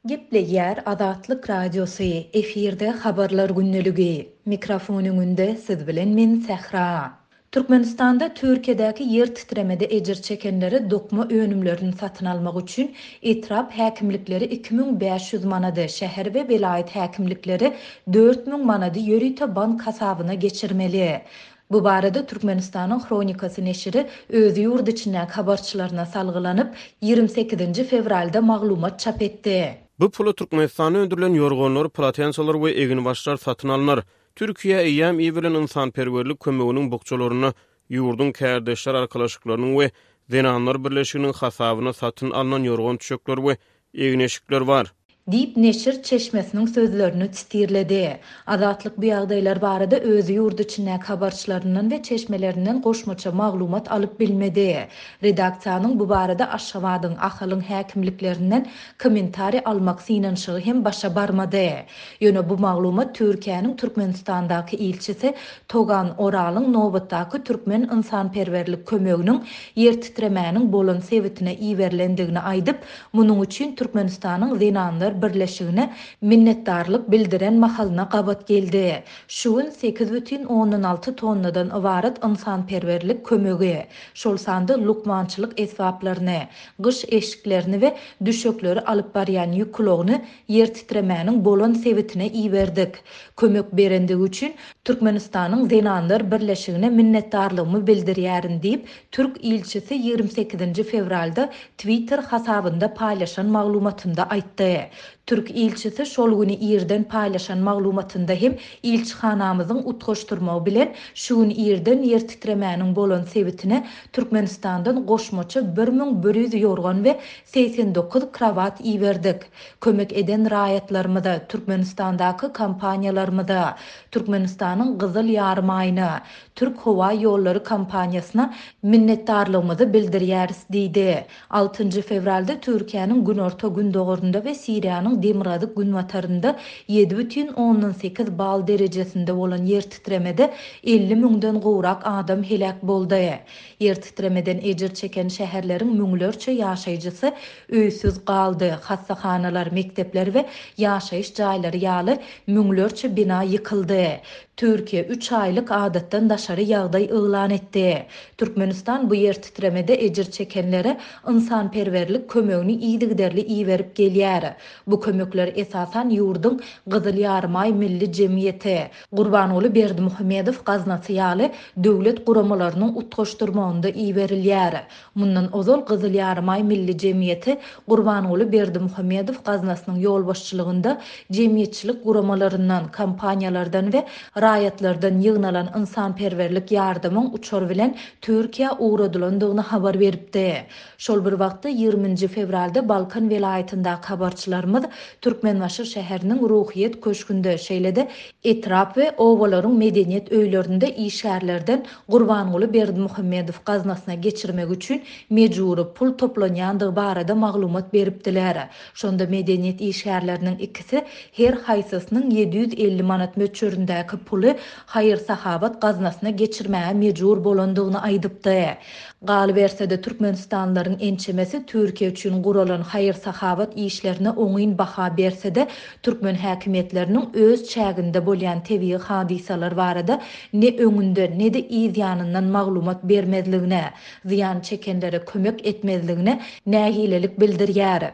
Gepleyer Azatlyk Radiosu efirde habarlar günneligi. Mikrofonun önünde siz bilen men Sehra. Türkmenistanda Türkiye'deki yer titremede ejir çekenleri dokma önümlerini satın almak üçün etrap hakimlikleri 2500 manadı, şehir ve velayet hakimlikleri 4000 manadı yörüte bank kasabına geçirmeli. Bu barada Türkmenistan'ın Kronikası neşiri özü yurt içinden habarçılarına salgılanıp 28. fevralda maglumat çap etti. Bu pulu Türkmenistan'a öndürülen yorgonlar, platensalar ve egin başlar satın alınır. Türkiye eyyam bilen insanperverlik kömeginin bokçalarını yurdun kärdeşler arkalaşıklarının ve Zenanlar Birleşiginin hasabına satın alınan yorgon tüşekler ve egin eşikler var. Dip Neşir Çeşmesi'nin sözlerini tistirledi. Azatlyk bu ýagdaýlar barada özü ýurdu içinde habarçylarından ve çeşmelerinden goşmaça maglumat alıp bilmedi. Redaksiýanyň bu barada Aşgabatyň ahalyň häkimliklerinden kommentari almak synanşygy hem başa barmady. Ýöne bu maglumat Türkiýanyň Türkmenistandaky ilçisi Togan Oralyň nobatdaky türkmen insanperwerlik kömeginiň yer titremäniň bolan sebitine iýerlendigini aýdyp, munyň üçin Türkmenistanyň Zenanlar Birleşigine minnetdarlyk bildiren mahalına gabat geldi. Şuun 8,16 tonnadan ibaret insanperwerlik kömegi. Şol sandy lukmançylyk esbaplaryny, gyş eşiklerini we düşekleri alyp barýan ýüklerini yer titremäniň bolan sebitine iýerdik. Kömek berendigi üçin Türkmenistanyň Zenanlar Birleşigine minnetdarlygymy bildirýärin diýip Türk ilçisi 28. fevralda Twitter hasabynda paýlaşan maglumatynda aýtdy. Türk ilçisi şol güni ýerden paýlaşan maglumatynda hem ilçihanamyzyň utgaşdyrmagy bilen şuun ýerden yer titremäniň bolan sebitine Türkmenistandan goşmaça 1100 ýorgan we 89 krawat iýerdik. Kömek eden raýatlarymyza, Türkmenistandaky kampaniýalarymyza, Türkmenistanyň Gyzyl Ýarmaýyna, Türk Howa Ýollary kampaniýasyna minnetdarlygymyzy bildirýäris diýdi. 6 fevralda Türkiýanyň günorta gün dogurunda we Siriýanyň Demirhazyk gün watarynda 7,18 bal derejesinde bolan yer titremede 50 000den gowrak adam helak boldy. Yer titremeden ejir çeken şäherleriň müňlerçe ýaşaýjysy öýsüz galdy. Hassahanalar, mektepler we ýaşaýyş jaýlary ýaly müňlerçe bina ýykyldy. Türkiye 3 aylık adatdan daşary ýagdaý elan etdi. Türkmenistan bu yer titremede ejir çekenlere insanperwerlik kömegini iýdigderli iýerip gelýär. Bu kömekler esasan ýurdun Gyzyl Ýarmaý milli jemgyýeti, Gurbanoğlu Berdimuhammedow gaznasy ýaly döwlet guramalarynyň utgaşdyrmagynda iýerilýär. Mundan ozal Gyzyl Ýarmaý milli jemgyýeti Gurbanoğlu Berdimuhammedow gaznasynyň ýolbaşçylygynda jemgyýetçilik guramalaryndan, kampaniýalardan we raýatlardan ýygnalan insanperwerlik ýardymyň uçur bilen Türkiýe uğradylandygyny habar beripdi. Şol bir wagtda 20 fevralda Balkan welaýatyndaky habarçylarymyz Türkmenbaşy şäheriniň ruhyet köşkünde şeýlede etrap we owalaryň medeniýet öýlerinde işgärlerden Gurbanoğlu Berdimuhammedow gaznasyna geçirmek üçin mejburi pul toplanýandygy barada maglumat beripdiler. Şonda medeniýet işgärleriniň ikisi her haýsysynyň 750 manat möçürindäki puly hayır sahabat gaznasyna geçirmäge mejbur bolandygyny aýdypdy. Galy bersede Türkmenistanlaryň ençemesi Türkiýe üçin guralan hayır sahabat işlerine oňyn baha bersede Türkmen häkimetleriniň öz çäginde bolýan tebii hadisalar barada ne öňünde ne de ýanyndan maglumat bermezligine, ziyan çekenlere kömek etmezligine nähilelik bildirýär.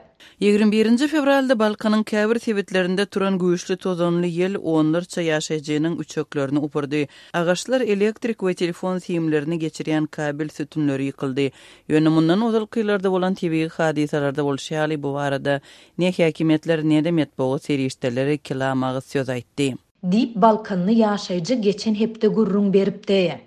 21 fevralda Balkanyň käbir sebitlerinde turan güýçli tozanly ýel onlarça ýaşaýjynyň üçeklerini upurdy. Agaçlar elektrik we telefon siýimlerini geçirýän kabel sütünleri ýykyldy. Ýöne mundan ozal kyllarda bolan tebii hadisalarda bolşýaly bu barada ne häkimetler ne de metbuat serişdeleri kilamagy söz aýtdy. Dip Balkanly ýaşaýjy geçen hepde gurrun beripdi.